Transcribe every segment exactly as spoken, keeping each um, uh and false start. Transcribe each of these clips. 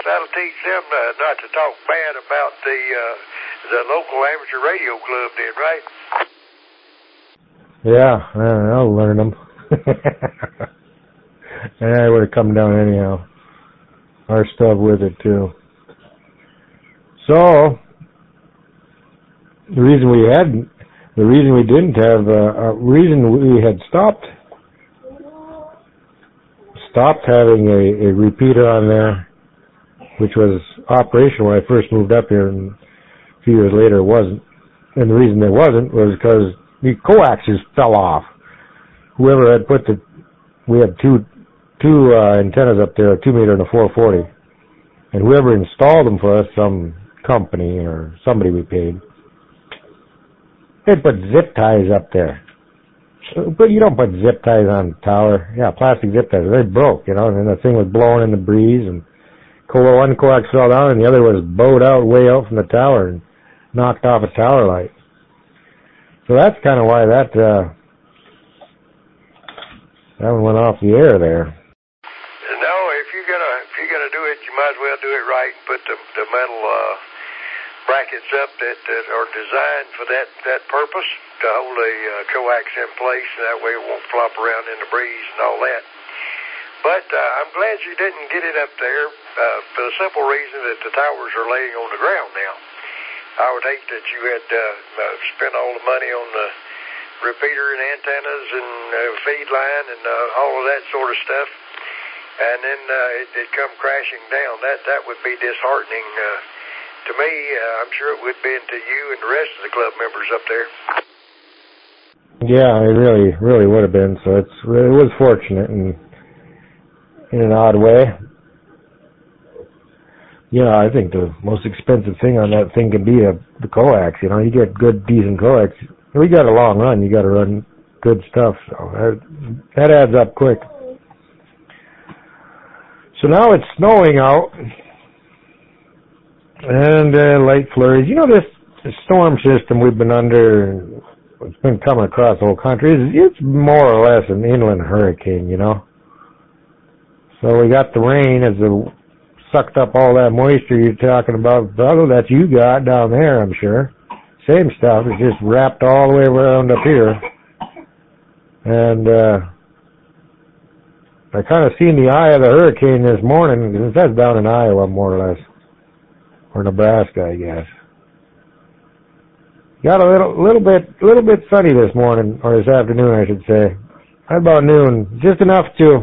that'll teach them uh, not to talk bad about the uh, the local amateur radio club, then, right? Yeah, I'll learn them. And I would have come down anyhow. Our stuff with it too. So the reason we hadn't, the reason we didn't have, uh, a reason we had stopped, stopped having a, a repeater on there, which was operational when I first moved up here, and a few years later it wasn't. And the reason it wasn't was because the coaxes fell off. Whoever had put the, we had two, two uh, antennas up there, a two meter and a four forty. And whoever installed them for us, some company or somebody we paid, they put zip ties up there. But you don't put zip ties on the tower. Yeah, plastic zip ties. They broke, you know, and the thing was blowing in the breeze, and one coax fell down and the other was bowed out way out from the tower and knocked off a tower light. So that's kind of why that, uh, that one went off the air there. No, if you're gonna if you're gonna do it, you might as well do it right and put the the metal uh, brackets up that, that are designed for that that purpose to hold a uh, coax in place, and that way it won't flop around in the breeze and all that. But uh, I'm glad you didn't get it up there uh, for the simple reason that the towers are laying on the ground now. I would hate that you had uh, uh, spent all the money on the repeater and antennas and uh, feed line and uh, all of that sort of stuff, and then uh, it, it come crashing down. That that would be disheartening uh, to me. Uh, I'm sure it would be to you and the rest of the club members up there. Yeah, it really, really would have been. So it's it was fortunate in in an odd way. Yeah, I think the most expensive thing on that thing can be a, the coax. You know, you get good, decent coax. We got a long run. You got to run good stuff. So that, that adds up quick. So now it's snowing out, and uh, light flurries. You know, this, this storm system we've been under, it's been coming across the whole country. It's, it's more or less an inland hurricane, you know. So we got the rain as the sucked up all that moisture you're talking about, brother, that you got down there, I'm sure. Same stuff. It's just wrapped all the way around up here. And uh, I kind of seen the eye of the hurricane this morning, because that's down in Iowa, more or less. Or Nebraska, I guess. Got a little little bit little bit sunny this morning, or this afternoon, I should say. About noon. Just enough to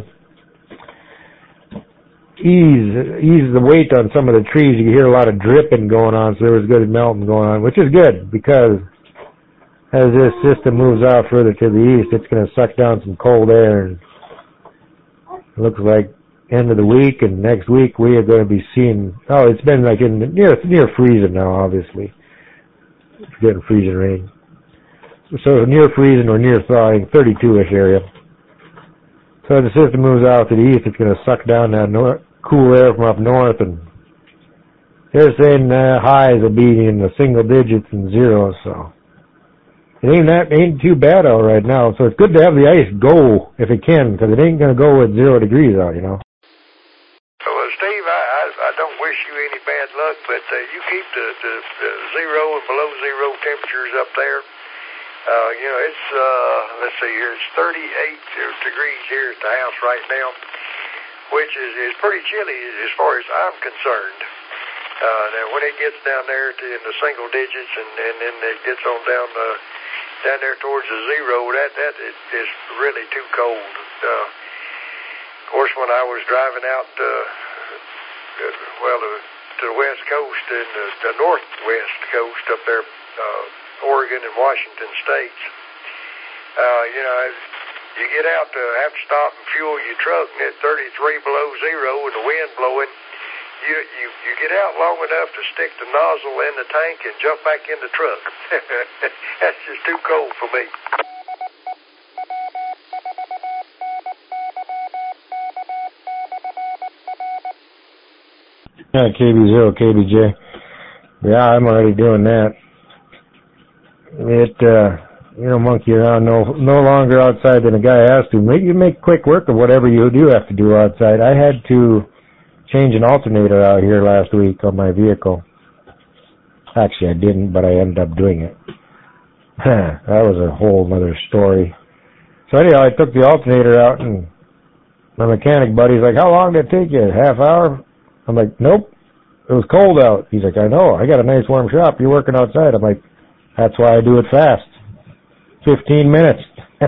ease ease the weight on some of the trees. You can hear a lot of dripping going on, so there was good melting going on, which is good, because as this system moves out further to the east, it's going to suck down some cold air, and it looks like end of the week and next week we are going to be seeing, oh, it's been like in near near freezing now, obviously. It's getting freezing rain. So near freezing or near thawing, thirty-two-ish area. So as the system moves out to the east, it's going to suck down that north, cool air from up north, and they're saying uh, highs will be in the single digits and zeros, so it ain't that ain't too bad out right now. So it's good to have the ice go if it can, because it ain't going to go with zero degrees out, you know. Well, Steve, I, I, I don't wish you any bad luck, but uh, you keep the, the, the zero and below zero temperatures up there. Uh, you know, it's, uh, let's see here, it's thirty-eight degrees here at the house right now, which is, is pretty chilly as far as I'm concerned. Uh, now, when it gets down there to in the single digits and, and then it gets on down uh, down there towards the zero, that, that is, is really too cold. Uh, of course, when I was driving out, uh, well, to, to the west coast and the, the northwest coast up there, uh, Oregon and Washington states, uh, you know, you get out to have to stop and fuel your truck, and at thirty-three below zero and the wind blowing, you, you, you get out long enough to stick the nozzle in the tank and jump back in the truck. That's just too cold for me. Yeah, K B zero, K B J. Yeah, I'm already doing that. It, uh, you know, monkey around no no longer outside than a guy has to. Make you make quick work of whatever you do have to do outside. I had to change an alternator out here last week on my vehicle. Actually, I didn't, but I ended up doing it. That was a whole other story. So anyhow, I took the alternator out, and my mechanic buddy's like, how long did it take you? Half hour? I'm like, nope. It was cold out. He's like, I know. I got a nice warm shop. You're working outside. I'm like, that's why I do it fast. Fifteen minutes.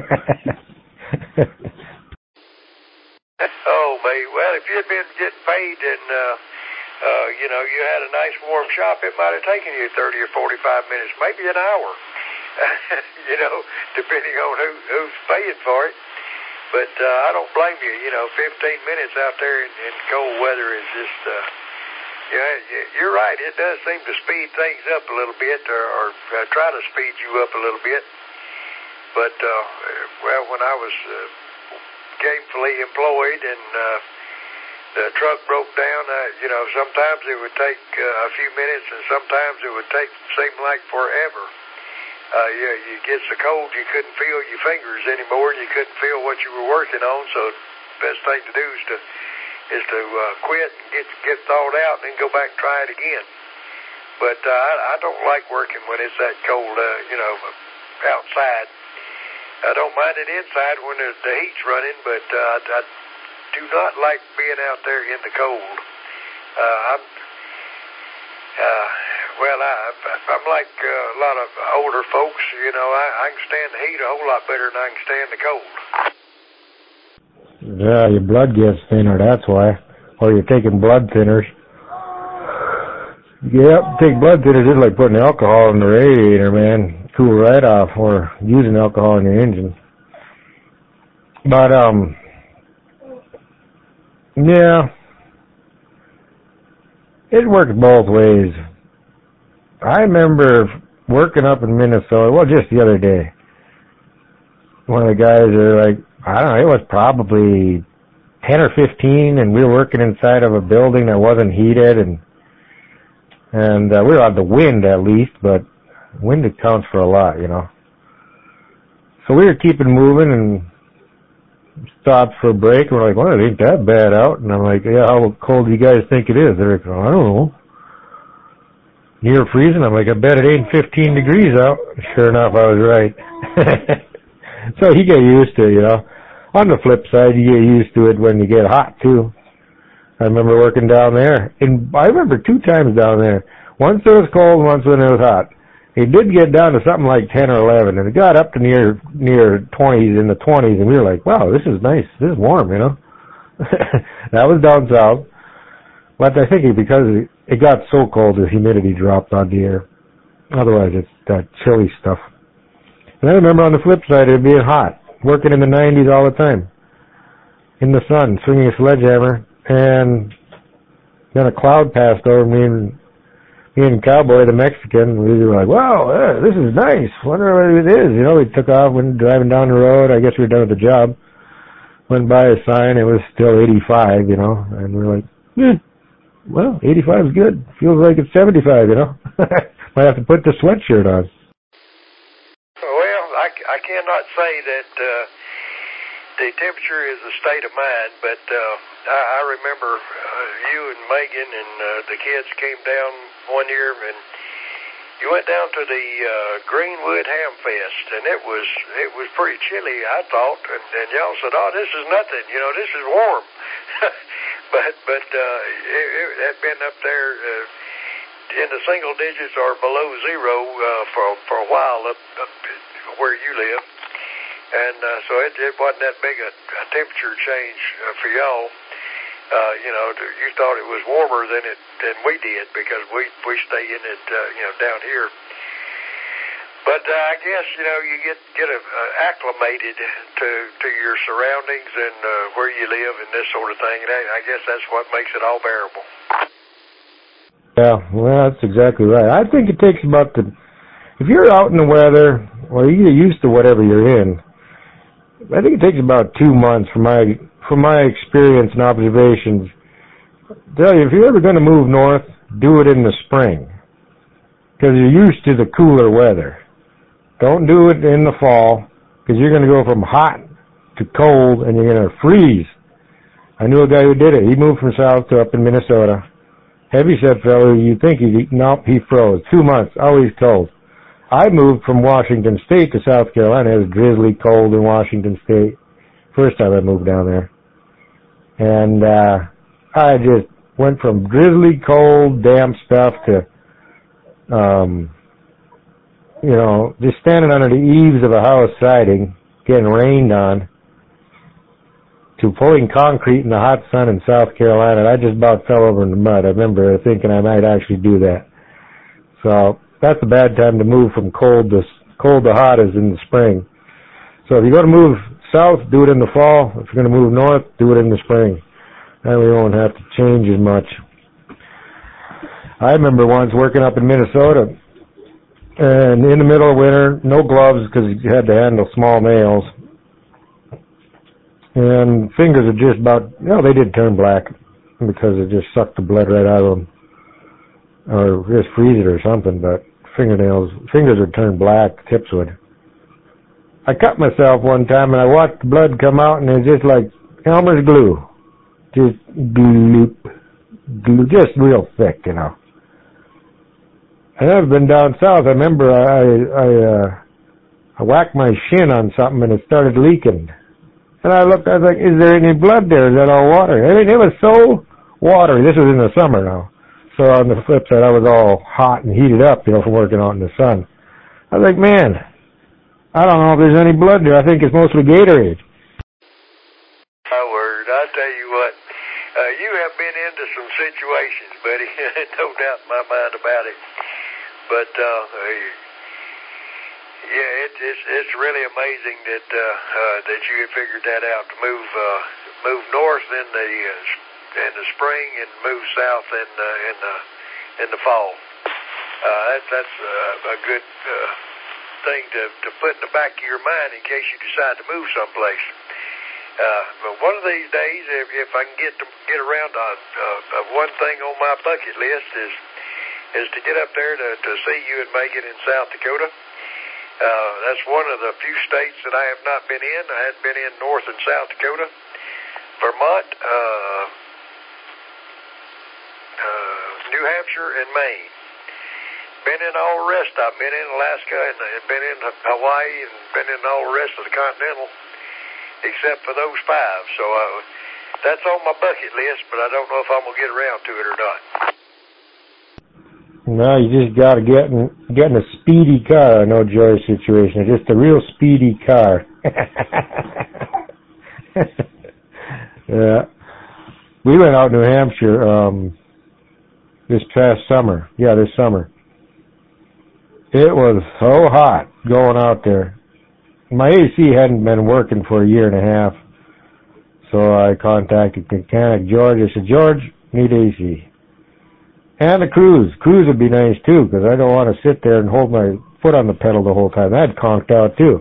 Oh, mate. Well, if you'd been getting paid and, uh, uh, you know, you had a nice warm shop, it might have taken you thirty or forty-five minutes, maybe an hour, you know, depending on who, who's paying for it. But uh, I don't blame you. You know, fifteen minutes out there in, in cold weather is just, uh, yeah, you're right. It does seem to speed things up a little bit, or, or uh, try to speed you up a little bit. But, uh, well, when I was uh, gainfully employed and uh, the truck broke down, uh, you know, sometimes it would take uh, a few minutes, and sometimes it would take seem like forever. Uh, you, you get so cold you couldn't feel your fingers anymore, and you couldn't feel what you were working on. So the best thing to do is to is to uh, quit and get get thawed out, and then go back and try it again. But uh, I, I don't like working when it's that cold, uh, you know, outside. I don't mind it inside when the, the heat's running, but uh, I, I do not like being out there in the cold. Uh, I'm, uh, well, I, I'm like uh, a lot of older folks, you know, I, I can stand the heat a whole lot better than I can stand the cold. Yeah, your blood gets thinner, that's why. Or you're taking blood thinners. Yep, take blood thinners just like putting alcohol in the radiator, man. Cool right off, or using alcohol in your engine. But, um, yeah, it works both ways. I remember working up in Minnesota, well, just the other day. One of the guys are like, I don't know, it was probably ten or fifteen, and we were working inside of a building that wasn't heated, and and uh, we were out the wind at least, but wind accounts for a lot, you know. So we were keeping moving and stopped for a break, and we're like, well, it ain't that bad out. And I'm like, yeah, how cold do you guys think it is? They're like, oh, I don't know. Near freezing? I'm like, I bet it ain't fifteen degrees out. Sure enough, I was right. So you get used to it, you know. On the flip side, you get used to it when you get hot, too. I remember working down there, and I remember two times down there. Once it was cold, once when it was hot. It did get down to something like ten or eleven, and it got up to near near twenties, in the twenties, and we were like, wow, this is nice. This is warm, you know. That was down south. But I think it, because it got so cold, the humidity dropped on the air. Otherwise, it's that chilly stuff. And I remember on the flip side, it being hot, working in the nineties all the time, in the sun, swinging a sledgehammer, and then a cloud passed over me, and me and Cowboy, the Mexican, we were like, wow, uh, this is nice. Wonder what it is. You know, we took off, went driving down the road. I guess we were done with the job. Went by a sign. It was still eighty-five, you know. And we were like, hmm, well, eighty-five is good. Feels like it's seventy-five, you know. Might have to put the sweatshirt on. Well, I, I cannot say that uh, the temperature is a state of mind, but uh, I, I remember uh, you and Megan and uh, the kids came down one year, and you went down to the uh, Greenwood Ham Fest, and it was it was pretty chilly, I thought, and, and y'all said, oh, this is nothing, you know, this is warm. but but uh, it, it had been up there uh, in the single digits or below zero uh, for, for a while up, up where you live. And uh, so it, it wasn't that big a, a temperature change uh, for y'all. Uh, you know, you thought it was warmer than it than we did because we we stay in it, uh, you know, down here. But uh, I guess you know you get get a, uh, acclimated to to your surroundings and uh, where you live and this sort of thing. And I, I guess that's what makes it all bearable. Yeah, well, that's exactly right. I think it takes about the if you're out in the weather or you get used to whatever you're in. I think it takes about two months from my from my experience and observations. Tell you, if you're ever going to move north, do it in the spring because you're used to the cooler weather. Don't do it in the fall because you're going to go from hot to cold and you're going to freeze. I knew a guy who did it. He moved from south to up in Minnesota. Heavyset fellow, you'd think he'd, nope, he froze. Two months, always cold. I moved from Washington State to South Carolina. It was drizzly cold in Washington State. First time I moved down there. And, uh, I just went from drizzly, cold, damp stuff to, um, you know, just standing under the eaves of a house siding, getting rained on, to pulling concrete in the hot sun in South Carolina. And I just about fell over in the mud. I remember thinking I might actually do that. So that's a bad time to move from cold to cold to hot is in the spring. So if you're going to move south, do it in the fall. If you're going to move north, do it in the spring. Then we won't have to change as much. I remember once working up in Minnesota, and in the middle of winter, no gloves because you had to handle small nails. And fingers are just about, you know, they did turn black because it just sucked the blood right out of them. Or just freeze it or something, but fingernails, fingers would turn black, tips would. I cut myself one time and I watched the blood come out and it was just like Elmer's glue. Just gloop, glue, just real thick, you know. And I've been down south. I remember I, I, uh, I whacked my shin on something and it started leaking. And I looked, I was like, is there any blood there? Is that all water? I mean, it was so watery. This was in the summer now. So on the flip side, I was all hot and heated up, you know, from working out in the sun. I was like, man, I don't know if there's any blood there. I think it's mostly Gatorade. My word, I tell you what, uh, you have been into some situations, buddy. No doubt in my mind about it. But, uh, yeah, it, it's it's really amazing that uh, uh, that you have figured that out to move uh, move north in the uh, in the spring and move south in uh, in the in the fall. Uh, that, that's uh, a good uh, thing to to put in the back of your mind in case you decide to move someplace. Uh, but one of these days, if, if I can get to get around on uh, one thing on my bucket list is is to get up there to to see you and Megan in South Dakota. Uh, that's one of the few states that I have not been in. I hadn't been in North and South Dakota, Vermont, uh, uh, New Hampshire, and Maine. Been in all the rest. I've been in Alaska and, and been in Hawaii and been in all the rest of the continental, except for those five. So uh, that's on my bucket list, but I don't know if I'm gonna get around to it or not. No, you just got to get in, get in a speedy car. I know Joy's situation. It's just a real speedy car. Yeah. We went out in New Hampshire um, this past summer. Yeah, this summer. It was so hot going out there. My A C hadn't been working for a year and a half. So I contacted mechanic George. I said, George, need A C. And a cruise. Cruise would be nice, too, because I don't want to sit there and hold my foot on the pedal the whole time. That'd conked out, too.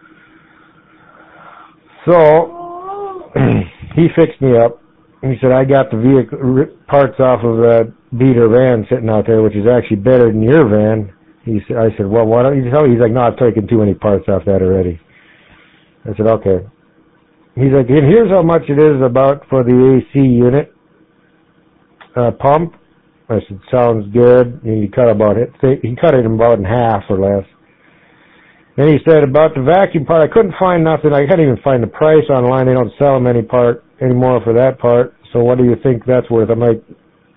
So, he fixed me up. He said, I got the vehicle parts off of that beater van sitting out there, which is actually better than your van. He said, I said, well, why don't you tell me? He's like, no, I've taken too many parts off that already. I said, okay. He's like, and here's how much it is about for the A C unit uh, pump. I said, sounds good. And he cut about it. He cut it about in half or less. Then he said about the vacuum part, I couldn't find nothing. I couldn't even find the price online. They don't sell them any part anymore for that part. So what do you think that's worth? I'm like,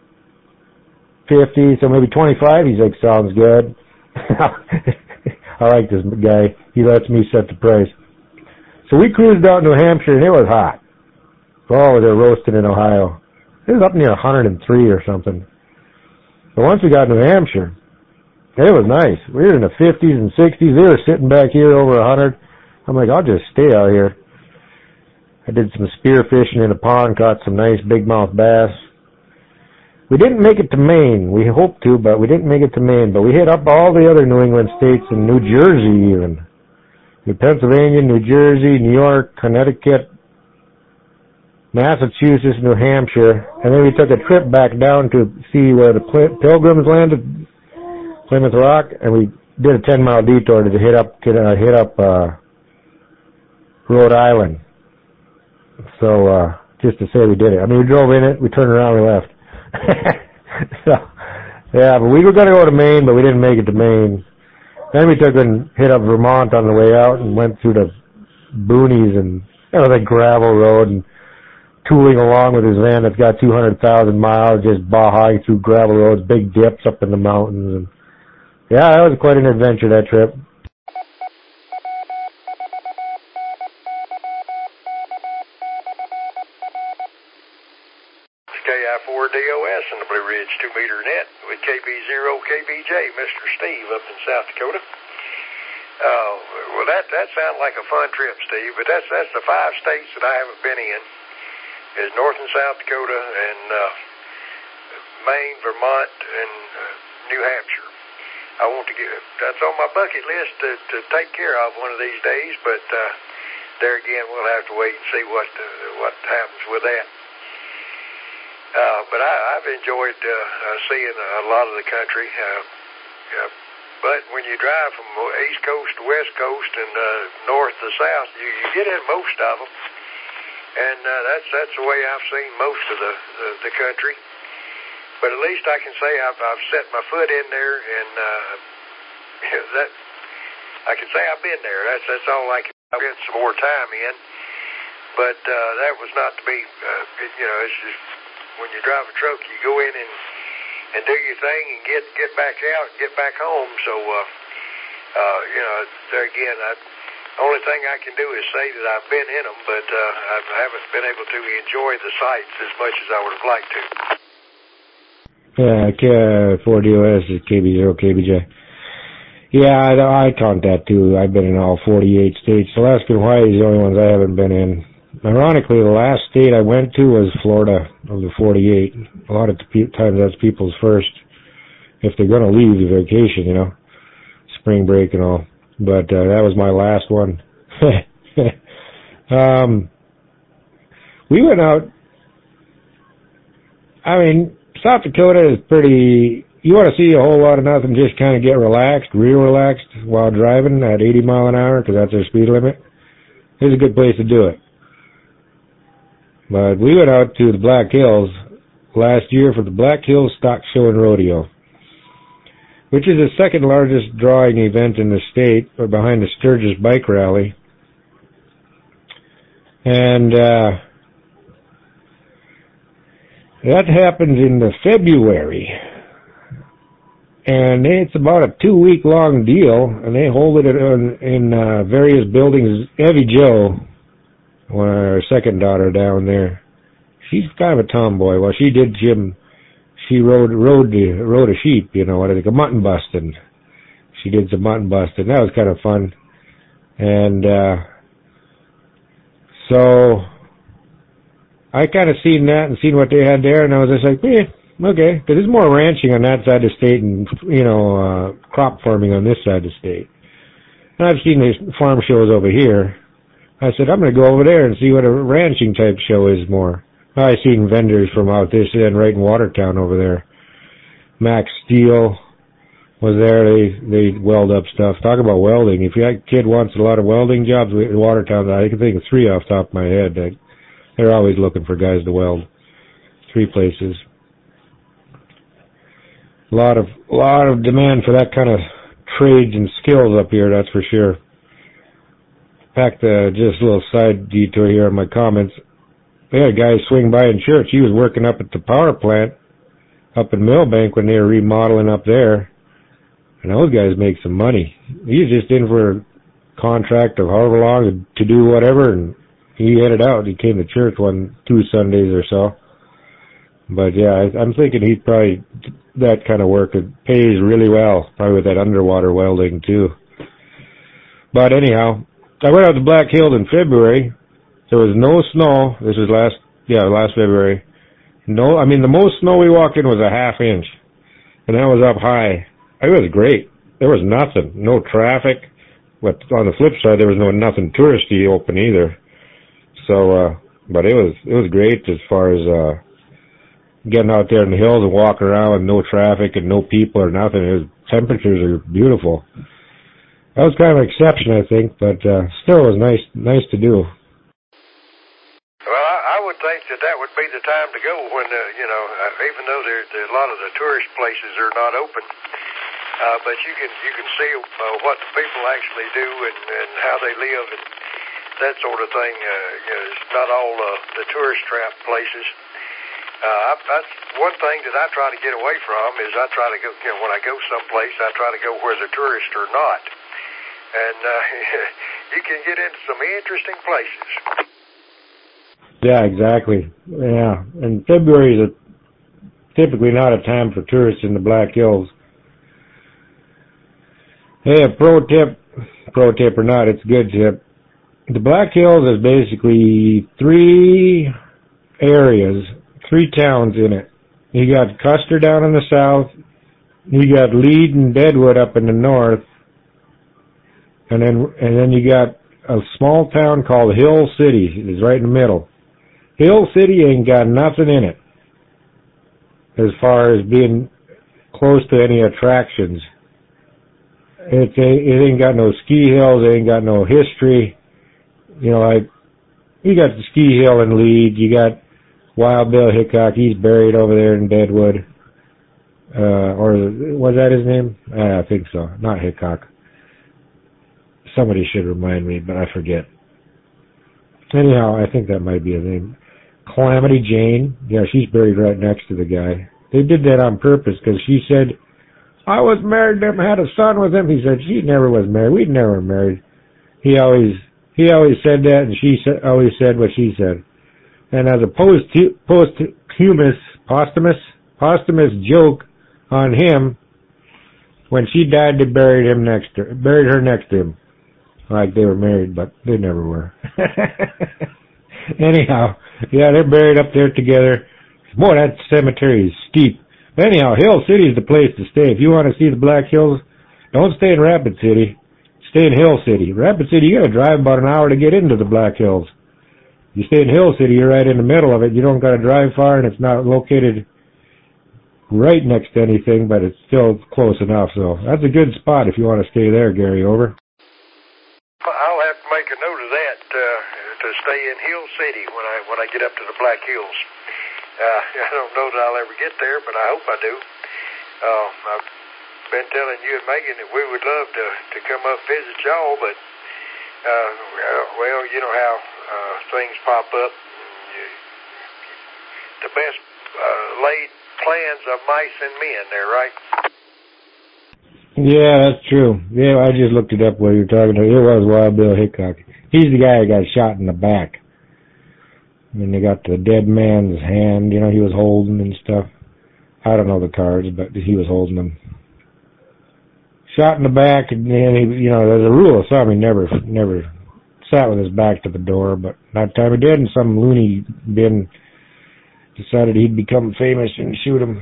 fifty, so maybe twenty-five. He's like, sounds good. I like this guy. He lets me set the price. So we cruised out in New Hampshire and it was hot. Oh, they're roasting in Ohio. It was up near one hundred three or something. But once we got to New Hampshire, it was nice. We were in the fifties and sixties. They were sitting back here over one hundred. I'm like, I'll just stay out here. I did some spear fishing in a pond, caught some nice big mouth bass. We didn't make it to Maine. We hoped to, but we didn't make it to Maine. But we hit up all the other New England states and New Jersey even. Pennsylvania, New Jersey, New York, Connecticut, Massachusetts, New Hampshire, and then we took a trip back down to see where the Pilgrims landed, Plymouth Rock, and we did a ten mile detour to hit up to uh, hit up uh, Rhode Island. So uh, just to say we did it. I mean, we drove in it, we turned around, we left. So, yeah, but we were going to go to Maine, but we didn't make it to Maine. Then we took and hit up Vermont on the way out and went through the boonies and, you know, the gravel road and tooling along with his van that's got two hundred thousand miles, just bahing through gravel roads, big dips up in the mountains. And yeah, that was quite an adventure, that trip. K I four D O S in the Blue Ridge two meter net with K B zero K B J, Mister Steve up in South Dakota. Uh, well, that that sounds like a fun trip, Steve, but that's that's the five states that I haven't been in. Is North and South Dakota and uh, Maine, Vermont, and uh, New Hampshire. I want to get that's on my bucket list to, to take care of one of these days, but uh, there again, we'll have to wait and see what uh, what happens with that. Uh, but I, I've enjoyed uh, uh, seeing a lot of the country. Uh, uh, but when you drive from East Coast to West Coast and uh, north to south, you, you get in most of them. And uh, that's that's the way I've seen most of the, the, the country. But at least I can say I've, I've set my foot in there, and uh, that I can say I've been there. That's that's all I can. I'll get some more time in. But uh, that was not to be. Uh, it, you know, it's just when you drive a truck, you go in and and do your thing and get get back out and get back home. So uh, uh, you know, there again, I. The only thing I can do is say that I've been in them, but uh, I haven't been able to enjoy the sights as much as I would have liked to. Yeah, K I four D O S is K B zero K B J. Yeah, I, I count that too. I've been in all forty-eight states. Alaska and Hawaii is the only ones I haven't been in. Ironically, the last state I went to was Florida of the forty-eight. A lot of times that's people's first, if they're going to leave the vacation, you know, spring break and all. But uh, that was my last one. um, we went out. I mean, South Dakota is pretty. You want to see a whole lot of nothing, just kind of get relaxed, real relaxed while driving at eighty mile an hour, because that's their speed limit. It's a good place to do it. But we went out to the Black Hills last year for the Black Hills Stock Show and Rodeo, which is the second largest drawing event in the state, or behind the Sturgis Bike Rally. And uh, that happens in the February. And it's about a two-week-long deal, and they hold it in, in uh, various buildings. Evie Jo, our second daughter down there, she's kind of a tomboy. Well, she did gym. She rode rode rode a sheep, you know, what I think, a mutton busting. She did some mutton busting. That was kind of fun. And uh, so I kind of seen that and seen what they had there, and I was just like, eh, okay, because there's more ranching on that side of the state and, you know, uh, crop farming on this side of the state. And I've seen these farm shows over here. I said, I'm going to go over there and see what a ranching type show is more. I seen vendors from out this end, right in Watertown over there. Max Steel was there. They they weld up stuff. Talk about welding. If your kid wants a lot of welding jobs in Watertown, I can think of three off the top of my head. They're always looking for guys to weld. Three places. A lot of a lot of demand for that kind of trades and skills up here. That's for sure. In fact, uh, just a little side detour here on my comments. We had a guy swing by in church. He was working up at the power plant up in Millbank when they were remodeling up there. And those guys make some money. He was just in for a contract of however long to do whatever, and he headed out. He came to church one, two Sundays or so. But yeah, I, I'm thinking he probably, that kind of work, it pays really well, probably with that underwater welding too. But anyhow, I went out to Black Hills in February. There was no snow. This was last, yeah, last February. No, I mean, the most snow we walked in was a half inch. And that was up high. It was great. There was nothing. No traffic. But on the flip side, there was no nothing touristy open either. So, uh, but it was, it was great as far as, uh, getting out there in the hills and walking around with no traffic and no people or nothing. It was, temperatures are beautiful. That was kind of an exception, I think, but, uh, still was nice, nice to do. Well, I, I would would think that that would be the time to go when, uh, you know, uh, even though there, there, a lot of the tourist places are not open, uh, but you can you can see uh, what the people actually do and, and how they live and that sort of thing. Uh, you know, it's not all uh, the tourist trap places. Uh, I, that's one thing that I try to get away from is I try to go, you know, when I go someplace, I try to go where the tourists are not. And uh, you can get into some interesting places. Yeah, exactly. Yeah, and February is a, typically not a time for tourists in the Black Hills. Hey, a pro tip, pro tip or not, it's a good tip. The Black Hills is basically three areas, three towns in it. You got Custer down in the south, you got Lead and Deadwood up in the north, and then and then you got a small town called Hill City. It's right in the middle. Hill City ain't got nothing in it as far as being close to any attractions. It, it ain't got no ski hills, it ain't got no history. You know, like, you got the ski hill in Lead, you got Wild Bill Hickok, he's buried over there in Deadwood. Uh, or was that his name? Uh, I think so. Not Hickok. Somebody should remind me, but I forget. Anyhow, I think that might be his name. Calamity Jane. Yeah, she's buried right next to the guy. They did that on purpose because she said, I was married to him, had a son with him. He said, she never was married. We never were married. He always, he always said that, and she sa- always said what she said. And as a post, posthumous, posthumous, posthumous joke on him, when she died, they buried him next to her, buried her next to him. Like they were married, but they never were. Anyhow, yeah, they're buried up there together. Boy, that cemetery is steep. Anyhow, Hill City is the place to stay. If you want to see the Black Hills, don't stay in Rapid City. Stay in Hill City. Rapid City, you got to drive about an hour to get into the Black Hills. You stay in Hill City, you're right in the middle of it. You don't got to drive far, and it's not located right next to anything, but it's still close enough. So that's a good spot if you want to stay there, Gary. Over. I'll have to make a note of that uh, to stay in Hill City when I when I get up to the Black Hills. Uh, I don't know that I'll ever get there, but I hope I do. Uh, I've been telling you and Megan that we would love to, to come up visit y'all, but uh, well, you know how uh, things pop up. You, the best uh, laid plans of mice and men there, right? Yeah, that's true. Yeah, I just looked it up while you were talking to her. It was Wild Bill Hickok. He's the guy who got shot in the back. And they got the dead man's hand, you know, he was holding and stuff. I don't know the cards, but he was holding them. Shot in the back, and then he, you know, there's a rule of thumb, he never, never sat with his back to the door, but that time he did, and some loony bin decided he'd become famous and shoot him.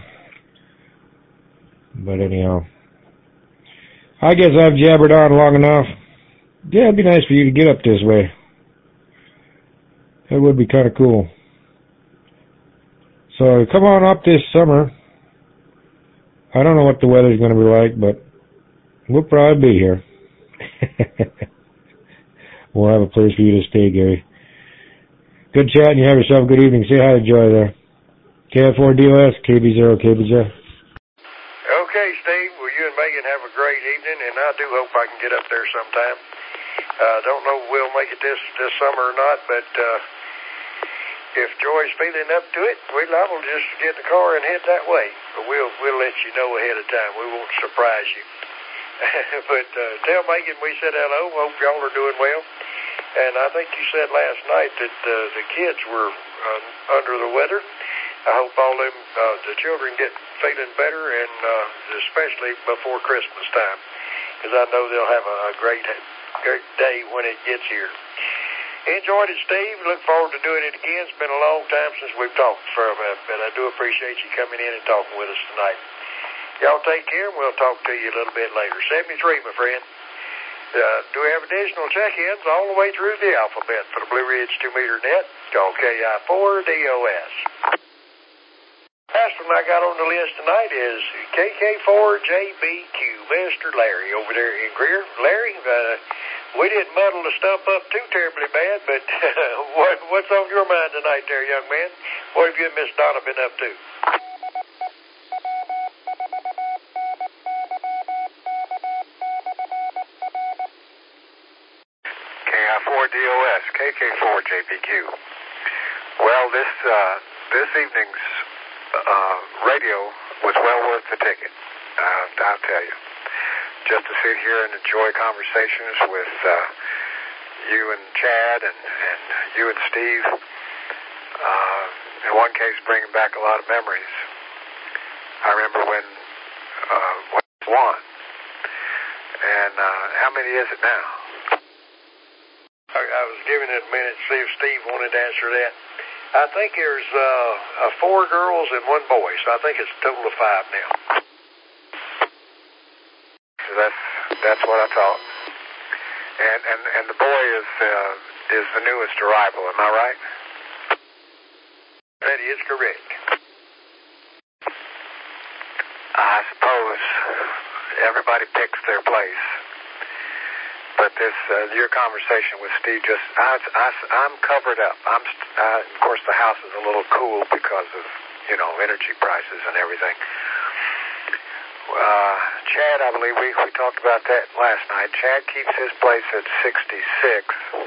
But anyhow, I guess I've jabbered on long enough. Yeah, it'd be nice for you to get up this way. That would be kind of cool. So come on up this summer. I don't know what the weather's going to be like, but we'll probably be here. We'll have a place for you to stay, Gary. Good chatting. You have yourself a good evening. Say hi to Joy there. K F four D O S, K B zero, K B J. Okay, Steve. Well, you and Megan have a great evening, and I do hope I can get up there sometime. Uh, don't know if we'll make it this, this summer or not, but uh, if Joy's feeling up to it, we're liable to just get in the car and head that way. But we'll we'll let you know ahead of time. We won't surprise you. But uh, tell Megan we said hello. Hope y'all are doing well. And I think you said last night that uh, the kids were uh, under the weather. I hope all them uh, the children get feeling better, and uh, especially before Christmas time, because I know they'll have a, a great great day when it gets here. Enjoyed it, Steve. Look forward to doing it again. It's been a long time since we've talked for a minute, but I do appreciate you coming in and talking with us tonight. Y'all take care, and we'll talk to you a little bit later. seventy-three, my friend. Uh, do we have additional check-ins all the way through the alphabet for the Blue Ridge two meter net? Call K I four D O S. Last one I got on the list tonight is K K four J B Q, Mister Larry over there in Greer. Larry, uh, we didn't muddle the stump up too terribly bad, but what, what's on your mind tonight there, young man? What have you and Miss Donna been up to? K I four D O S, K K four J P Q. Well, this uh, this evening's uh, radio was well worth the ticket, uh, I'll tell you. Just to sit here and enjoy conversations with uh, you and Chad and, and you and Steve. Uh, in one case, bringing back a lot of memories. I remember when uh, when it won. And uh, how many is it now? I, I was giving it a minute to see if Steve wanted to answer that. I think there's uh, uh, four girls and one boy, so I think it's a total of five now. So that's that's what I thought. And and and the boy is uh, is the newest arrival. Am I right? That is correct. I suppose everybody picks their place. But this, uh, your conversation with Steve, just I, I, I'm covered up. I'm, uh, of course, the house is a little cool because of, you know, energy prices and everything. Uh, Chad, I believe we we talked about that last night. Chad keeps his place at sixty-six,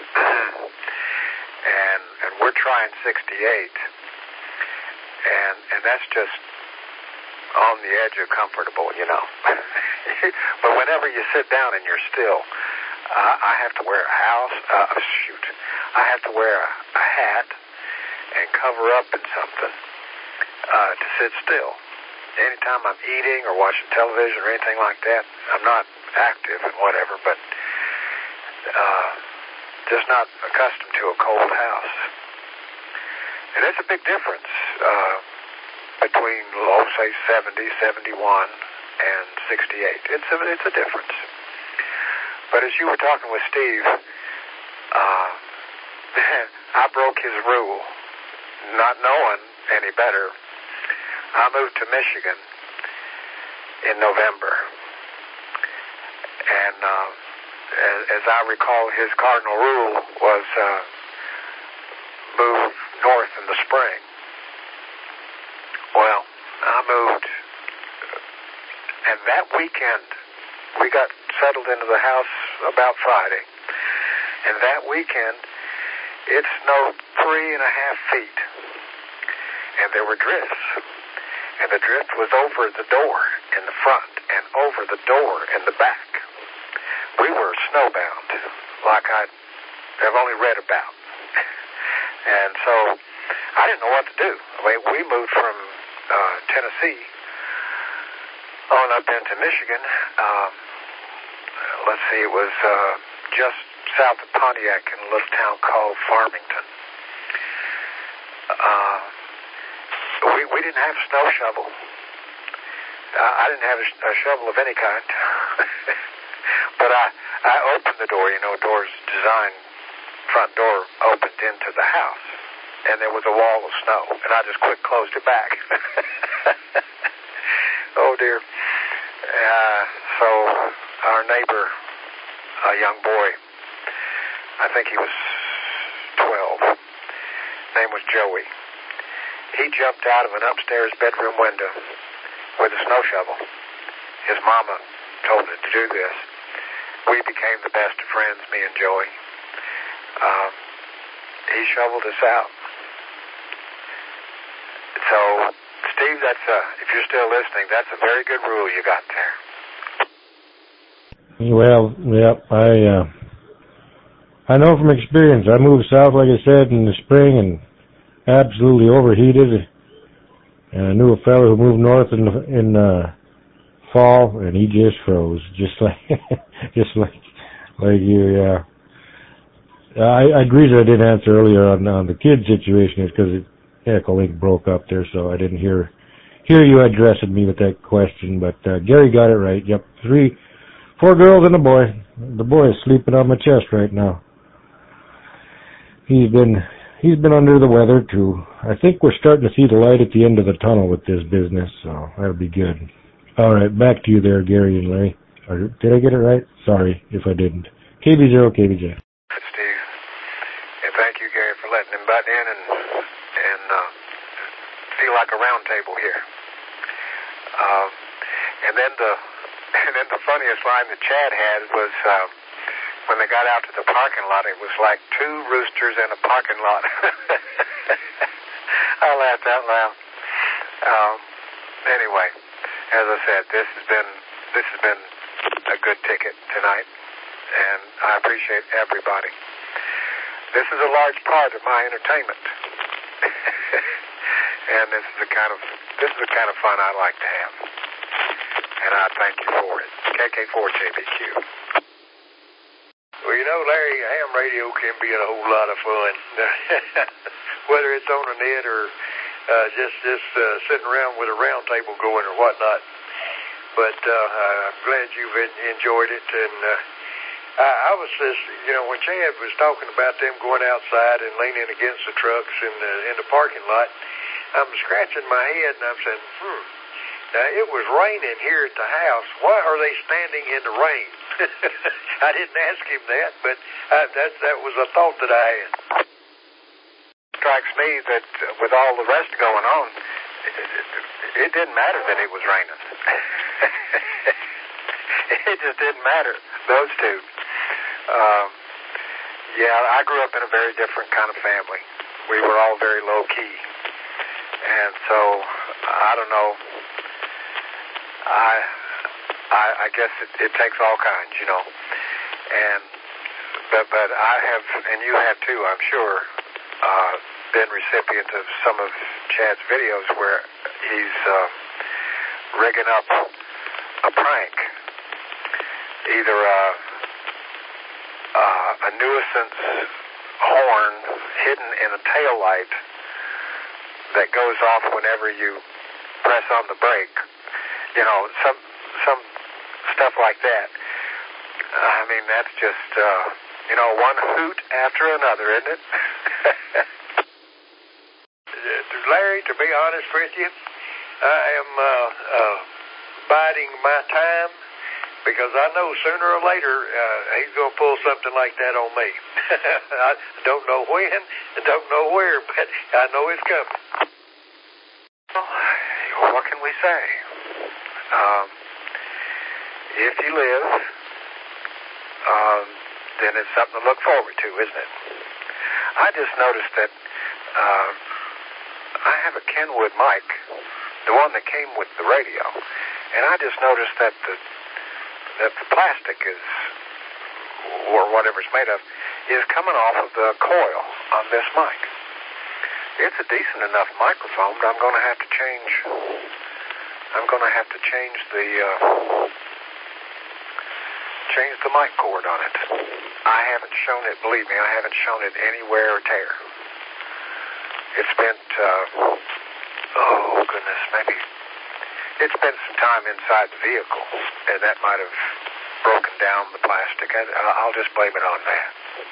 and and we're trying sixty-eight, and and that's just on the edge of comfortable, you know. But whenever you sit down and you're still. Uh, I have to wear a house, uh, shoot, I have to wear a, a hat and cover up in something uh, to sit still. Anytime I'm eating or watching television or anything like that, I'm not active and whatever, but uh, just not accustomed to a cold house. And there's a big difference uh, between, oh, say, seventy, seventy-one, and sixty-eight. It's a, it's a difference. But as you were talking with Steve, uh, I broke his rule, not knowing any better. I moved to Michigan in November. And uh, as, as I recall, his cardinal rule was uh, move north in the spring. Well, I moved, and that weekend, we got settled into the house about Friday. And that weekend, it snowed three and a half feet. And there were drifts. And the drift was over the door in the front and over the door in the back. We were snowbound, like I have only read about. And so I didn't know what to do. I mean, we moved from uh, Tennessee on up into Michigan. Um, let's see, it was uh, just south of Pontiac in a little town called Farmington. Uh, we we didn't have a snow shovel. Uh, I didn't have a, a shovel of any kind. But I, I opened the door, you know, doors designed, front door opened into the house. And there was a wall of snow. And I just quick closed it back. Oh, dear. Uh, so our neighbor, a young boy, I think he was twelve, name was Joey. He jumped out of an upstairs bedroom window with a snow shovel. His mama told him to do this. We became the best of friends, me and Joey. Um, he shoveled us out. So, Steve, that's a, if you're still listening, that's a very good rule you got there. Well, yep, I uh, I know from experience. I moved south, like I said, in the spring and absolutely overheated. And I knew a fellow who moved north in in uh, fall, and he just froze, just like just like like you. Yeah, I, I agree that I didn't answer earlier on, on the kid situation, is because Echolink broke up there, so I didn't hear hear you addressing me with that question. But uh, Gary got it right. Yep, three. Four girls and a boy. The boy is sleeping on my chest right now. He's been he's been under the weather too. I think we're starting to see the light at the end of the tunnel with this business, so that'll be good. All right, back to you there, Gary and Larry. Or, did I get it right? Sorry if I didn't. K K B zero K B J. Steve. And thank you, Gary, for letting him butt in and, and uh, feel like a round table here. Um, and then the and then the funniest line that Chad had was um, when they got out to the parking lot, it was like two roosters in a parking lot. I laughed out loud. Um, anyway, as I said, this has been this has been a good ticket tonight, and I appreciate everybody. This is a large part of my entertainment, and this is the kind of this is the kind of fun I like to have, and I thank you for it. K K four J B Q. Well, you know, Larry, ham radio can be a whole lot of fun, whether it's on the net or uh, just just uh, sitting around with a round table going or whatnot. But uh, I'm glad you've enjoyed it, and uh, I, I was just, you know, when Chad was talking about them going outside and leaning against the trucks in the in the parking lot, I'm scratching my head and I'm saying, hmm. Now, it was raining here at the house. Why are they standing in the rain? I didn't ask him that, but I, that that was a thought that I had. Strikes me that uh, with all the rest going on, it, it, it didn't matter that it was raining. It just didn't matter, those two. Um, yeah, I grew up in a very different kind of family. We were all very low-key. And so, I don't know, I I, I guess it, it takes all kinds, you know. And but but I have, and you have too, I'm sure, uh, been recipient of some of Chad's videos where he's uh, rigging up a prank, either a, uh, a nuisance horn hidden in a taillight that goes off whenever you press on the brake. You know, some some stuff like that. I mean, that's just, uh, you know, one hoot after another, isn't it? Larry, to be honest with you, I am uh, uh, biding my time because I know sooner or later uh, he's going to pull something like that on me. I don't know when, I don't know where, but I know it's coming. Well, what can we say? Um, if you live, um, then it's something to look forward to, isn't it? I just noticed that uh, I have a Kenwood mic, the one that came with the radio, and I just noticed that the that the plastic is, or whatever it's made of, is coming off of the coil on this mic. It's a decent enough microphone, but I'm going to have to change. I'm going to have to change the uh, change the mic cord on it. I haven't shown it. Believe me, I haven't shown it any wear or tear. It spent uh, oh goodness, maybe it spent some time inside the vehicle, and that might have broken down the plastic. I, I'll just blame it on that.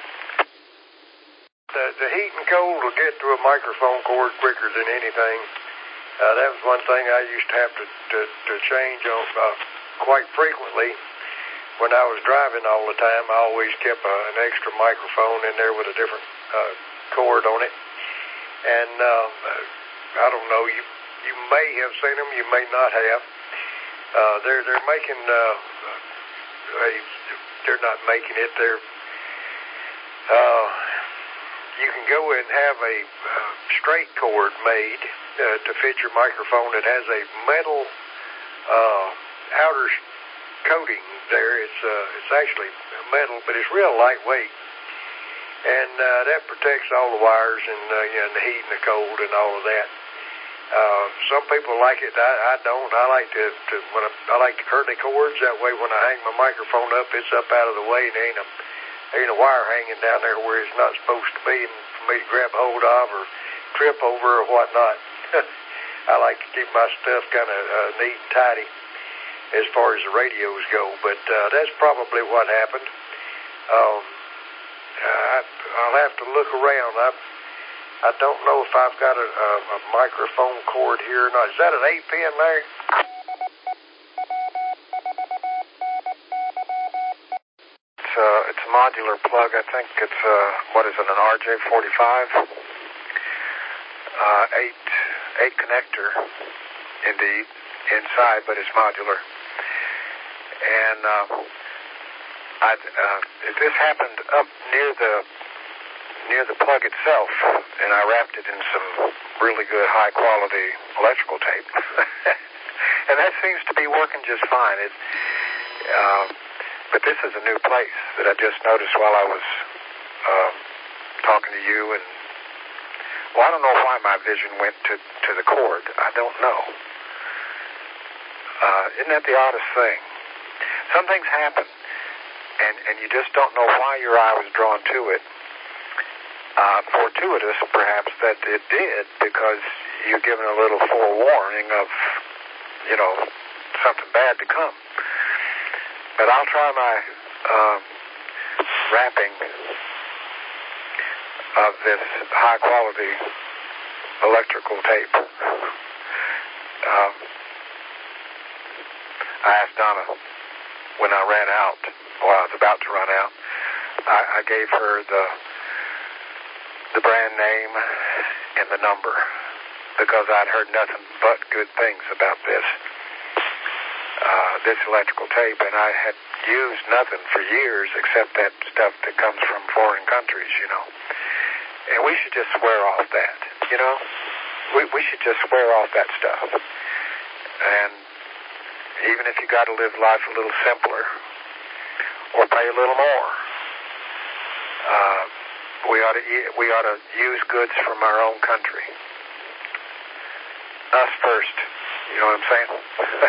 The, the heat and cold will get through a microphone cord quicker than anything. Uh, that was one thing I used to have to, to, to change on uh, quite frequently. When I was driving all the time, I always kept a, an extra microphone in there with a different uh, cord on it. And uh, I don't know, you you may have seen them, you may not have. Uh, they're they're making, uh, a, they're not making it. They're uh, you can go and have a uh, straight cord made uh, to fit your microphone. It has a metal uh, outer coating there. It's uh, it's actually metal, but it's real lightweight, and uh, that protects all the wires and uh, you know, the heat and the cold and all of that. Uh, some people like it. I, I don't. I like to, to when I, I like to curly cords. That way, when I hang my microphone up, it's up out of the way, and there ain't a there ain't a wire hanging down there where it's not supposed to be, and for me to grab hold of or trip over or whatnot. I like to keep my stuff kind of uh, neat and tidy as far as the radios go. But uh, that's probably what happened. Um, I, I'll have to look around. I I don't know if I've got a, a, a microphone cord here or not. Is that an eight pin, Larry? uh, it's a modular plug. I think it's uh, what is it, an R J forty-five, uh, eight eight connector, indeed, inside, but it's modular. And uh, I, uh, this happened up near the near the plug itself, and I wrapped it in some really good high quality electrical tape. And that seems to be working just fine. It, uh, but this is a new place that I just noticed while I was uh, talking to you. And well, I don't know why my vision went to, to the cord. I don't know. Uh, isn't that the oddest thing? Some things happen, and, and you just don't know why your eye was drawn to it. Uh, fortuitous, perhaps, that it did, because you're given a little forewarning of, you know, something bad to come. But I'll try my uh, wrapping of this high-quality electrical tape. Um, I asked Donna when I ran out, or I was about to run out, I, I gave her the the brand name and the number, because I'd heard nothing but good things about this uh, this electrical tape, and I had used nothing for years except that stuff that comes from foreign countries, you know. And we should just swear off that, you know. We we should just swear off that stuff. And even if you got to live life a little simpler or pay a little more, uh, we ought to we ought to use goods from our own country. Us first. You know what I'm saying?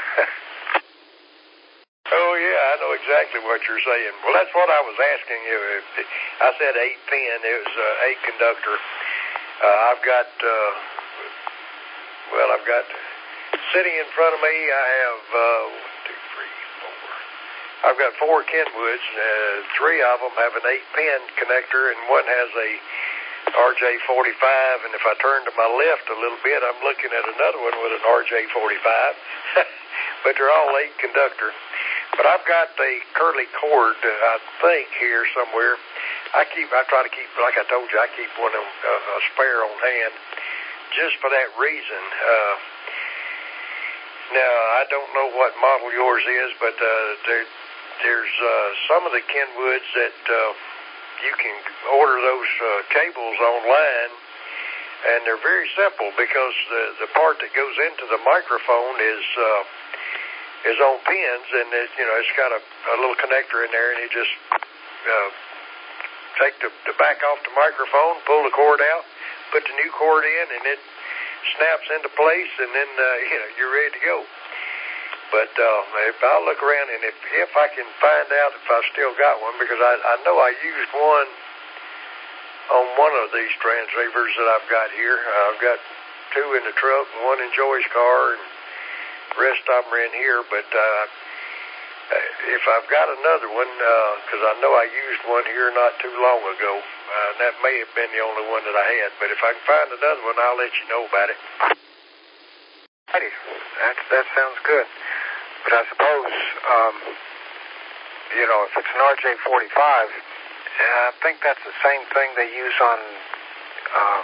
Oh, yeah, I know exactly what you're saying. Well, that's what I was asking you. I said eight pin. It was uh, eight conductor. Uh, I've got, uh, well, I've got, sitting in front of me, I have uh, one, two, three, four. I've got four Kenwoods. Uh, three of them have an eight pin connector, and one has a R J forty-five, and if I turn to my left a little bit, I'm looking at another one with an R J forty-five. But they're all eight conductor. But I've got a curly cord, uh, I think, here somewhere. I keep, I try to keep, like I told you, I keep one of uh, a spare on hand, just for that reason. Uh, now I don't know what model yours is, but uh, there, there's uh, some of the Kenwoods that uh, you can order those uh, cables online, and they're very simple, because the the part that goes into the microphone is. Uh, is on pins, and it, you know, it's got a, a little connector in there, and you just uh, take the, the back off the microphone, pull the cord out, put the new cord in, and it snaps into place, and then uh, you know, you're ready to go. But uh, if I'll look around, and if if I can find out if I still got one, because I, I know I used one on one of these transceivers that I've got here. Uh, I've got two in the truck and one in Joy's car, and the rest of them are in here, but uh, if I've got another one, because uh, I know I used one here not too long ago, uh, and that may have been the only one that I had, but if I can find another one, I'll let you know about it. Righty. That, that sounds good. But I suppose, um, you know, if it's an R J forty-five, I think that's the same thing they use on, uh,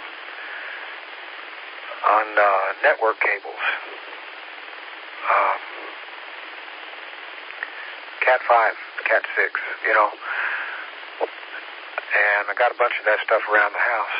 on uh, network cables. Um, Cat five, Cat six, you know, and I got a bunch of that stuff around the house.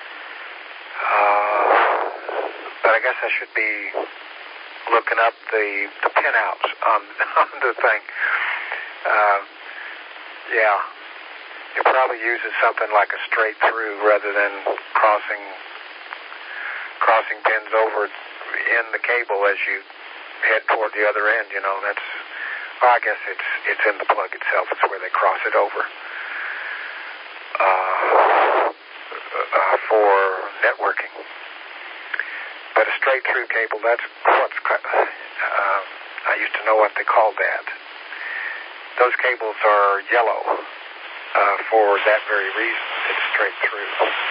Uh, but I guess I should be looking up the, the pinouts on, on the thing. Uh, yeah, it probably uses something like a straight through rather than crossing crossing pins over in the cable as you head toward the other end, you know. That's, well, I guess it's it's in the plug itself. It's where they cross it over uh, uh, for networking. But a straight through cable, that's what's, uh, I used to know what they called that. Those cables are yellow uh, for that very reason. It's straight through.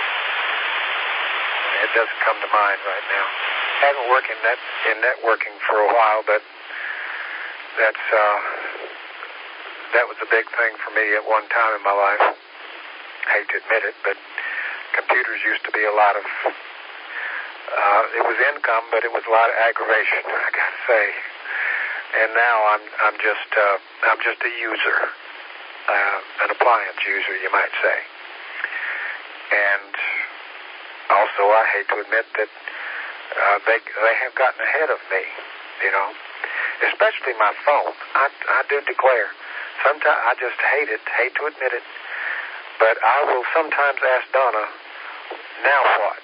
It doesn't come to mind right now. Haven't worked in net in networking for a while, but that's uh, that was a big thing for me at one time in my life. I hate to admit it, but computers used to be a lot of, uh, it was income, but it was a lot of aggravation, I gotta say. And now I'm I'm just uh, I'm just a user, uh, an appliance user, you might say. And also, I hate to admit that uh, they they have gotten ahead of me, you know, especially my phone. I I do declare, sometimes I just hate it, hate to admit it, but I will sometimes ask Donna, now what?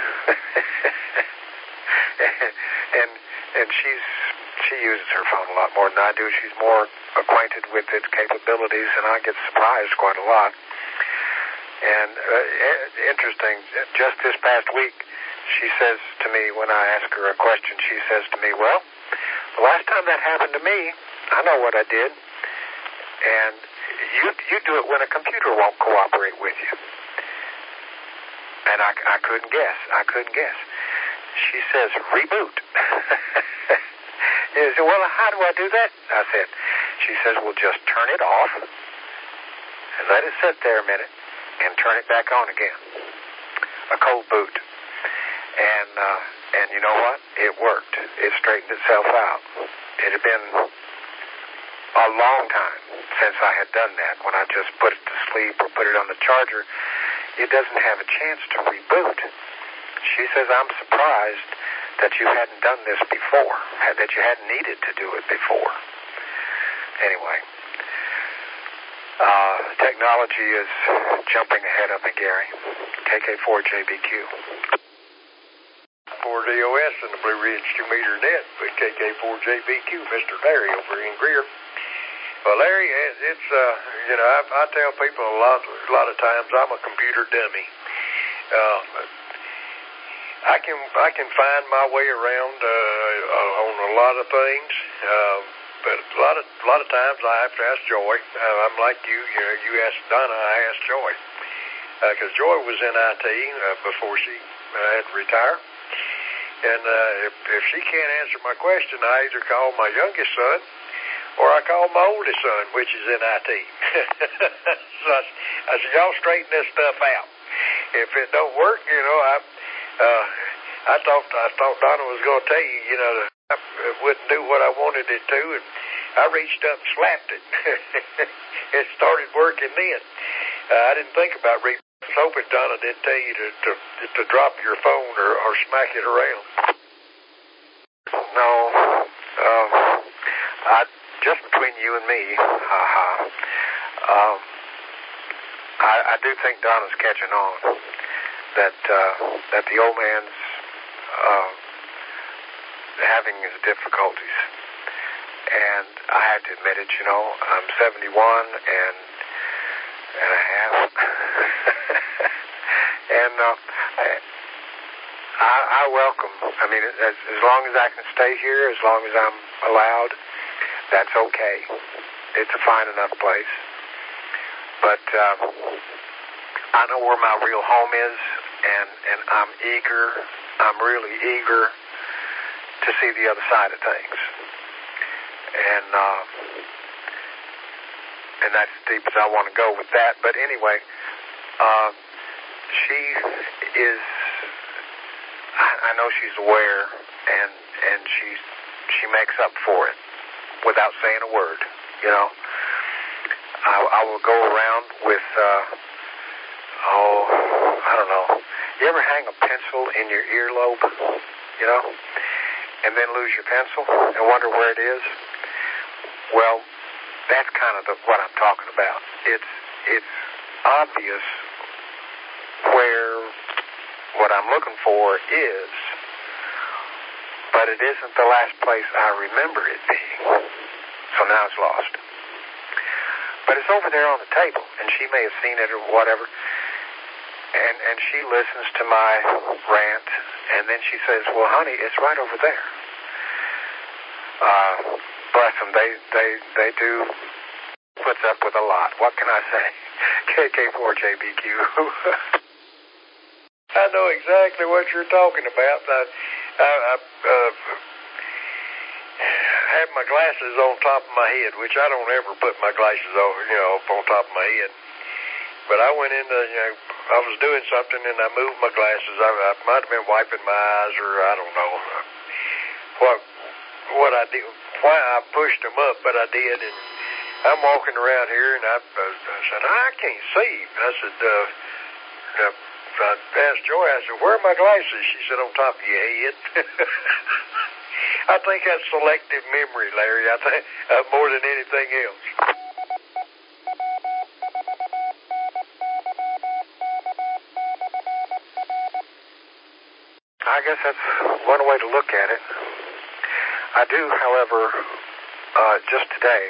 and and she's she uses her phone a lot more than I do. She's more acquainted with its capabilities, and I get surprised quite a lot. And uh, interesting, just this past week, she says to me, when I ask her a question, she says to me, well, the last time that happened to me, I know what I did. And you you do it when a computer won't cooperate with you. And I, I couldn't guess. I couldn't guess. She says, reboot. You say, well, how do I do that? I said, she says, well, just turn it off and let it sit there a minute and turn it back on again. A cold boot. And, uh, and you know what? It worked. It straightened itself out. It had been a long time since I had done that. When I just put it to sleep or put it on the charger, it doesn't have a chance to reboot. She says, I'm surprised that you hadn't done this before, that you hadn't needed to do it before. Anyway, uh, technology is jumping ahead of me, Gary. K K four J B Q. four D O S and the Blue Ridge two meter net with K K four J B Q, Mister Larry over in Greer. Well, Larry, it's, uh, you know, I, I tell people a lot, a lot of times I'm a computer dummy. Uh, I can I can find my way around uh, on a lot of things, uh, but a lot of a lot of times I have to ask Joy. Uh, I'm like you, you know, you asked Donna, I asked Joy, because uh, Joy was in I T uh, before she uh, had to retire, and uh, if, if she can't answer my question, I either call my youngest son or I call my oldest son, which is in I T. So I, I said, y'all straighten this stuff out. If it don't work, you know, I. Uh, I thought I thought Donna was going to tell you, you know, that it wouldn't do what I wanted it to, and I reached up and slapped it. It started working then. Uh, I didn't think about re- I was hoping Donna didn't tell you to to, to drop your phone or, or smack it around. No, uh, I, just between you and me, haha. Um, I, I do think Donna's catching on. That uh, that the old man's uh, having his difficulties, and I have to admit it. You know, I'm seventy-one and and a half, and uh, I, I welcome. I mean, as, as long as I can stay here, as long as I'm allowed, that's okay. It's a fine enough place, but uh, I know where my real home is. And, and I'm eager, I'm really eager to see the other side of things. And uh, and that's as deep as I want to go with that. But anyway, uh, she is, I, I know she's aware, and and she's, she makes up for it without saying a word, you know. I, I will go around with, uh, oh, I don't know. You ever hang a pencil in your earlobe, you know, and then lose your pencil and wonder where it is? Well, that's kind of the, what I'm talking about. It's it's obvious where what I'm looking for is, but it isn't the last place I remember it being. So now it's lost. But it's over there on the table, and she may have seen it or whatever. And and she listens to my rant, and then she says, well, honey, it's right over there. Uh, bless them, they, they, they do puts up with a lot. What can I say? K K four J B Q. I know exactly what you're talking about. I, I, I, uh, had my glasses on top of my head, which I don't ever put my glasses on, you know, up on top of my head. But I went into, you know, I was doing something and I moved my glasses. I, I might have been wiping my eyes, or I don't know what what I did, why I pushed them up, but I did. And I'm walking around here, and I, I said, I can't see. I said, uh, I asked Joy, I said, where are my glasses? She said, on top of your head. I think that's selective memory, Larry. I think uh, more than anything else. I guess that's one way to look at it. I do, however, uh, just today,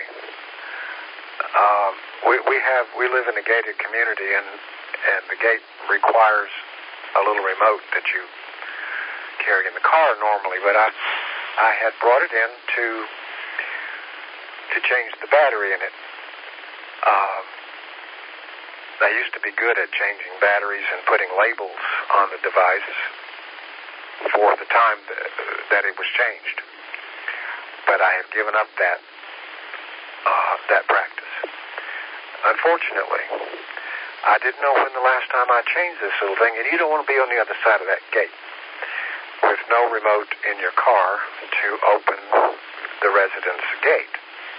uh, we, we have we live in a gated community, and and the gate requires a little remote that you carry in the car normally. But I I had brought it in to to change the battery in it. Uh, I used to be good at changing batteries and putting labels on the device for the time th- that it was changed. But I have given up that uh, that practice. Unfortunately, I didn't know when the last time I changed this little thing, and you don't want to be on the other side of that gate with no remote in your car to open the residence gate.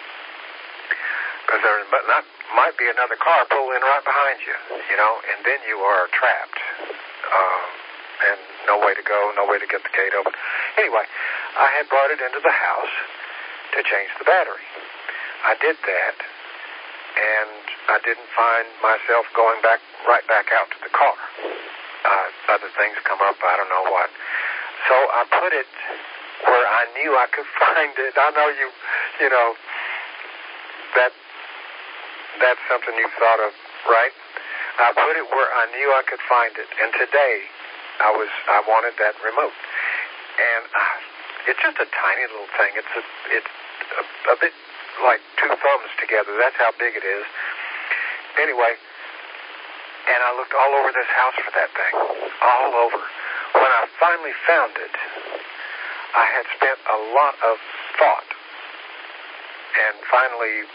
Because there not, might be another car pulled in right behind you, you know, and then you are trapped. Uh, and no way to go, no way to get the gate open. Anyway, I had brought it into the house to change the battery. I did that, and I didn't find myself going back right back out to the car. Uh, other things come up, I don't know what. So I put it where I knew I could find it. I know you, you know, that that's something you've thought of, right? I put it where I knew I could find it, and today I was I wanted that remote, and uh, it's just a tiny little thing. It's a it's a, a bit like two thumbs together. That's how big it is. Anyway, and I looked all over this house for that thing, all over. When I finally found it, I had spent a lot of thought, and finally,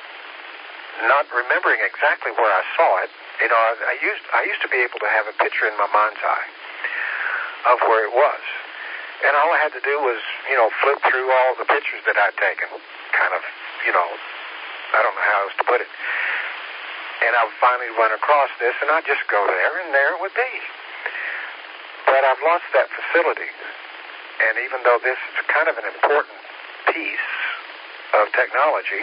not remembering exactly where I saw it. You know, I, I used I used to be able to have a picture in my mind's eye of where it was. And all I had to do was, you know, flip through all the pictures that I'd taken, kind of, you know, I don't know how else to put it. And I would finally run across this, and I'd just go there, and there it would be. But I've lost that facility. And even though this is kind of an important piece of technology,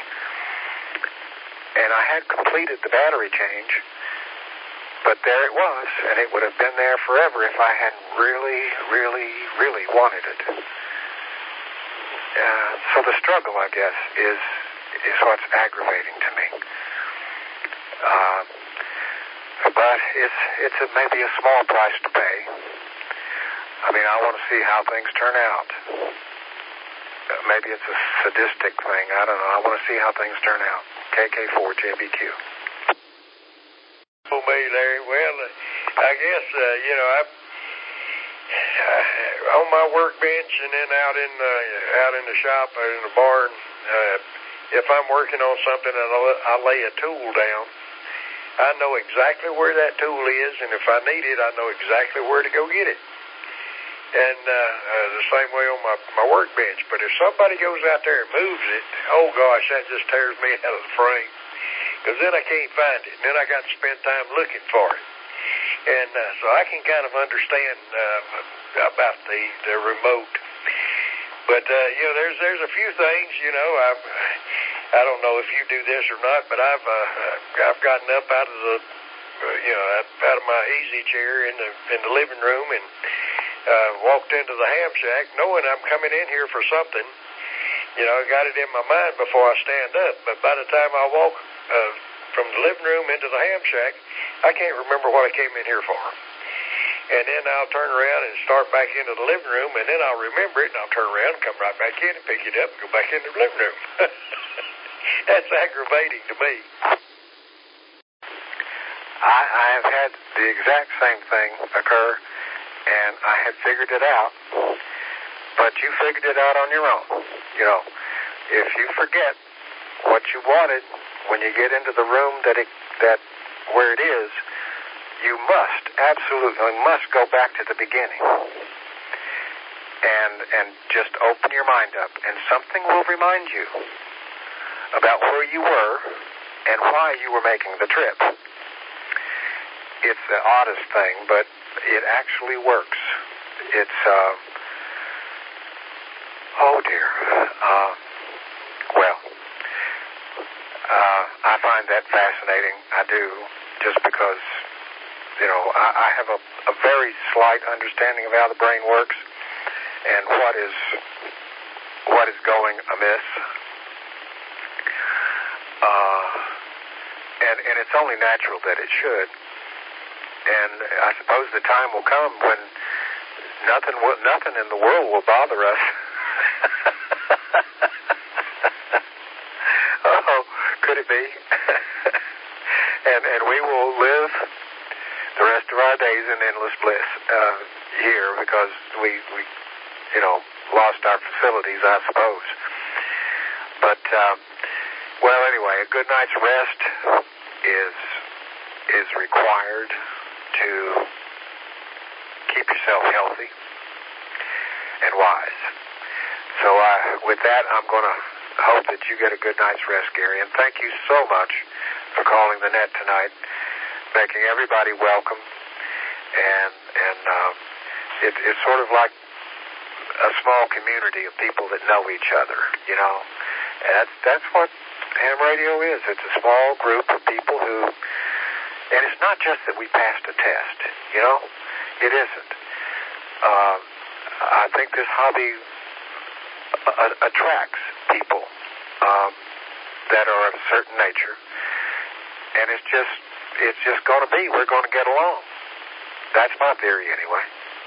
and I had completed the battery change, but there it was, and it would have been there forever if I hadn't really, really, really wanted it. Uh, so the struggle, I guess, is is what's aggravating to me. Uh, but it's it's a, maybe a small price to pay. I mean, I want to see how things turn out. Uh, maybe it's a sadistic thing. I don't know. I want to see how things turn out. K K four J B Q. Oh, me, Larry. Well, uh, I guess, uh, you know, I, uh, on my workbench and then out in the, out in the shop or in the barn, uh, if I'm working on something and I lay a tool down, I know exactly where that tool is, and if I need it, I know exactly where to go get it. And uh, uh, the same way on my, my workbench. But if somebody goes out there and moves it, oh, gosh, that just tears me out of the frame. Because then I can't find it. And then I got to spend time looking for it. And uh, so I can kind of understand uh, about the, the remote. But, uh, you know, there's there's a few things, you know, I've, I don't know if you do this or not, but I've uh, I've gotten up out of the, uh, you know, out of my easy chair in the in the living room and uh, walked into the ham shack knowing I'm coming in here for something. You know, I got it in my mind before I stand up. But by the time I walk uh, from the living room into the ham shack, I can't remember what I came in here for. And then I'll turn around and start back into the living room, and then I'll remember it, and I'll turn around and come right back in and pick it up and go back into the living room. That's aggravating to me. I, I have had the exact same thing occur, and I had figured it out. But you figured it out on your own. You know, if you forget what you wanted when you get into the room that it, that where it is, you must, absolutely must go back to the beginning. And and just open your mind up, and something will remind you about where you were and why you were making the trip. It's the oddest thing, but it actually works. It's, uh, oh dear, uh, well, uh, I find that fascinating. I do, just because, you know, I, I have a, a very slight understanding of how the brain works and what is what is going amiss. Uh, and, and it's only natural that it should. And I suppose the time will come when nothing will, nothing in the world will bother us. Oh, could it be? and and we will live the rest of our days in endless bliss uh, here because we, we, you know, lost our facilities, I suppose. But, um, well, anyway, a good night's rest is is required to keep yourself healthy and wise. So uh, with that, I'm going to hope that you get a good night's rest, Gary. And thank you so much for calling the net tonight, making everybody welcome. And and um, it, it's sort of like a small community of people that know each other, you know. And that's, that's what ham radio is. It's a small group of people who, and it's not just that we passed a test, you know. It isn't. Uh, I think this hobby uh, attracts people um, that are of a certain nature, and it's just it's just going to be. We're going to get along. That's my theory, anyway.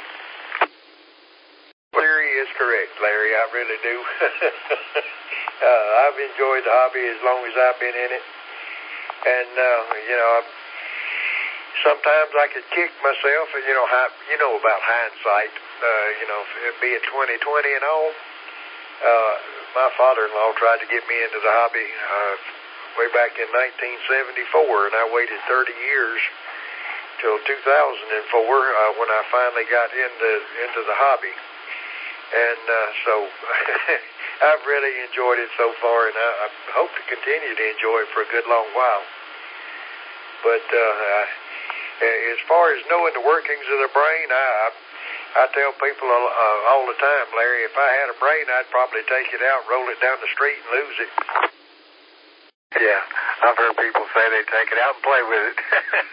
Theory is correct, Larry. I really do. uh, I've enjoyed the hobby as long as I've been in it, and uh, you know, I'm, sometimes I could kick myself. You know, how, you know about hindsight. Uh, you know, being twenty twenty and all. Uh, my father-in-law tried to get me into the hobby uh, way back in nineteen seventy-four, and I waited thirty years till two thousand four uh, when I finally got into into the hobby. And uh, so I've really enjoyed it so far, and I, I hope to continue to enjoy it for a good long while. But uh, I, as far as knowing the workings of the brain, I, I, I tell people uh, all the time, Larry, if I had a brain, I'd probably take it out, roll it down the street, and lose it. Yeah, I've heard people say they take it out and play with it.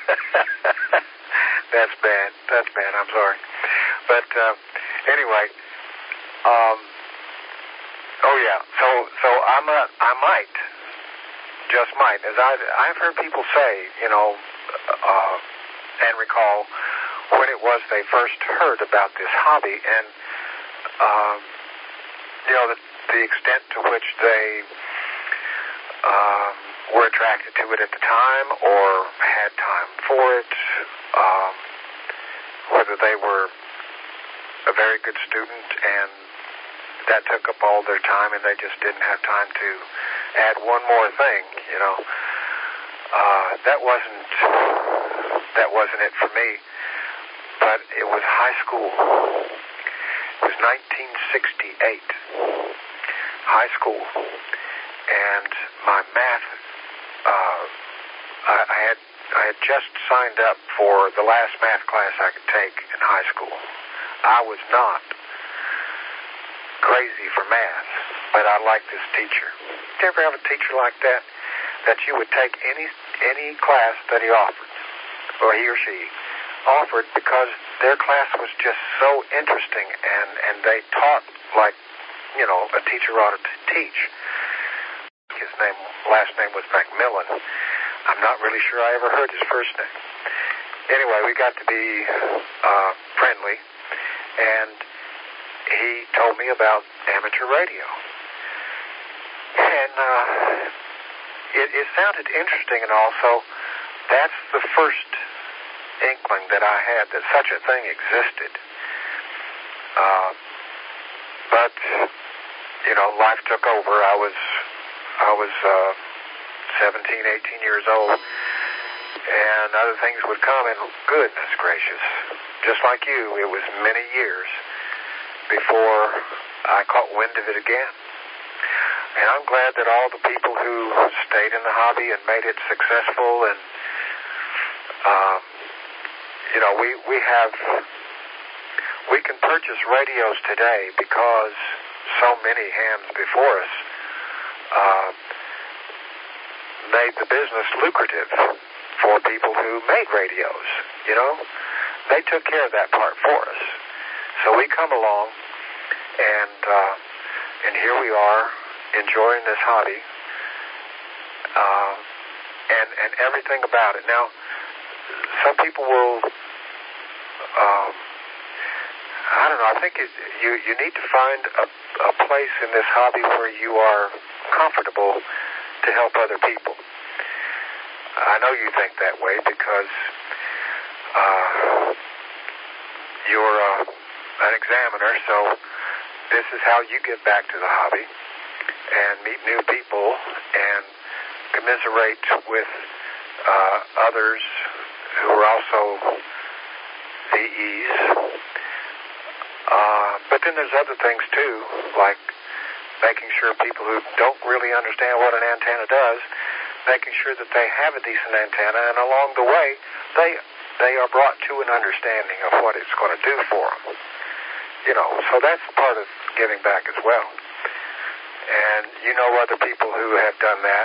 That's bad. That's bad. I'm sorry. But uh, anyway, um, oh yeah. So so I'm a, I might, just might, as I I've heard people say, you know, uh, and recall when it was they first heard about this hobby, and um, you know the the extent to which they um, were attracted to it at the time or had time for it, um, whether they were a very good student and that took up all their time and they just didn't have time to add one more thing, you know. Uh, that wasn't that wasn't it for me, but it was high school. It was nineteen sixty-eight, high school, and my math, uh, I, I had I had just signed up for the last math class I could take in high school. I was not crazy for math, but I liked this teacher. Did you ever have a teacher like that? That you would take any any class that he offered, or he or she offered, because their class was just so interesting, and, and they taught like, you know, a teacher ought to teach. His name, last name was Macmillan. I'm not really sure I ever heard his first name. Anyway, we got to be uh, friendly, and he told me about amateur radio. And uh, it, it sounded interesting, and also that's the first inkling that I had that such a thing existed. Uh, but, you know, know, life took over. I was, I was uh, seventeen, eighteen years old, and other things would come, and goodness gracious, just like you, it was many years before I caught wind of it again. And I'm glad that all the people who stayed in the hobby and made it successful, and um, you know, we we have we can purchase radios today because so many hands before us uh, made the business lucrative for people who made radios. You know, they took care of that part for us. So we come along, and uh, and here we are, enjoying this hobby, uh, and and everything about it. Now, some people will, um, I don't know. I think it, you you need to find a, a place in this hobby where you are comfortable to help other people. I know you think that way because uh, you're uh, an examiner, so this is how you get back to the hobby and meet new people and commiserate with uh, others who are also V Es. Uh, but then there's other things too, like making sure people who don't really understand what an antenna does, making sure that they have a decent antenna, and along the way, they they are brought to an understanding of what it's going to do for them. You know, so that's part of giving back as well. And you know other people who have done that,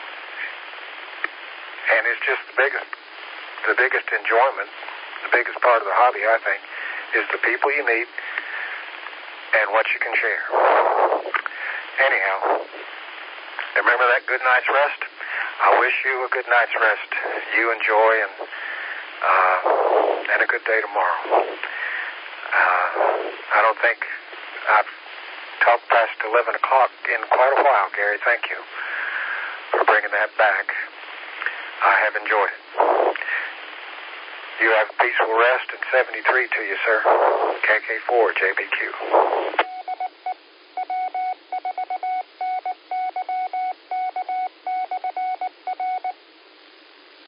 and it's just the biggest, the biggest enjoyment, the biggest part of the hobby, I think, is the people you meet and what you can share. Anyhow, remember that good night's rest? I wish you a good night's rest. You enjoy, and uh, and a good day tomorrow. Uh, I don't think I've talked past eleven o'clock in quite a while, Gary. Thank you for bringing that back. I have enjoyed it. You have peaceful rest, and seventy-three to you, sir. K K four J B Q.